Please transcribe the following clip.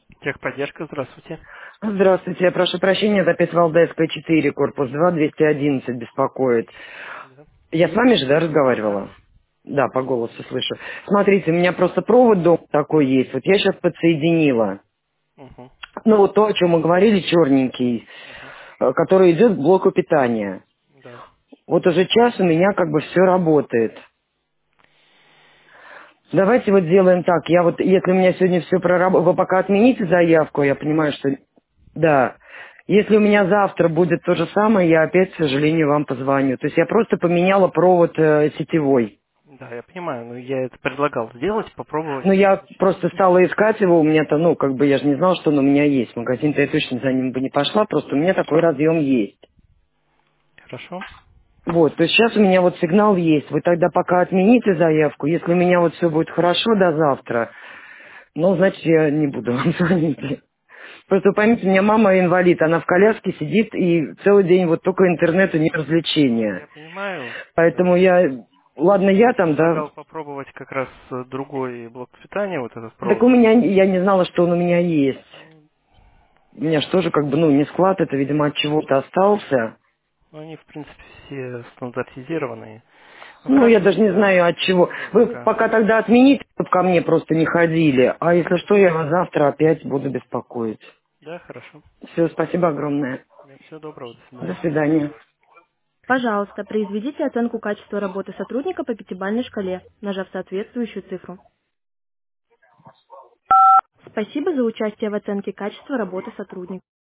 Техподдержка, здравствуйте. Здравствуйте, я прошу прощения, это опять Валдайская 4, корпус 2, 211 беспокоит. Да. Я с вами же, да, Да. разговаривала? Да, по голосу слышу. Смотрите, у меня просто провод дома такой есть, вот я сейчас подсоединила. Угу. Ну вот то, о чем мы говорили, черненький, Угу. который идет к блоку питания. Да. Вот уже час у меня как бы все работает. Давайте вот сделаем так. Я вот, если у меня сегодня все проработает, вы пока отмените заявку, я понимаю, что... Да. Если у меня завтра будет то же самое, я опять, к сожалению, вам позвоню. То есть я просто поменяла провод сетевой. Да, я понимаю, но я это предлагал сделать, попробовать. Но я просто стала искать его, у меня-то, ну, как бы я же не знала, что он у меня есть. В магазин-то я точно за ним бы не пошла, просто у меня такой Хорошо. разъем есть. Хорошо. Вот, то есть сейчас у меня вот сигнал есть. Вы тогда пока отмените заявку. Если у меня вот все будет хорошо до завтра, ну, значит, я не буду вам звонить. Просто вы поймите, у меня мама инвалид, она в коляске сидит, и целый день вот только интернет, у нее развлечения. Я понимаю. Поэтому я, ладно, я Я там, да. предлагал попробовать как раз другой блок питания, вот этот Так у провод. меня, я не знала, что он у меня есть. У меня же тоже как бы, ну, не склад, это, видимо, от чего-то остался. Ну, они, в принципе, все стандартизированные. Ну, Ну, я хорошо, даже не я знаю от чего. попробую Вы пока. пока тогда отмените, чтобы ко мне просто не ходили. А если что, я вас завтра опять буду беспокоить. Да, хорошо. Все, спасибо огромное. Всего доброго, до До свидания. свидания. Пожалуйста, произведите оценку качества работы сотрудника по пятибалльной шкале, нажав соответствующую цифру. Спасибо за участие в оценке качества работы сотрудника.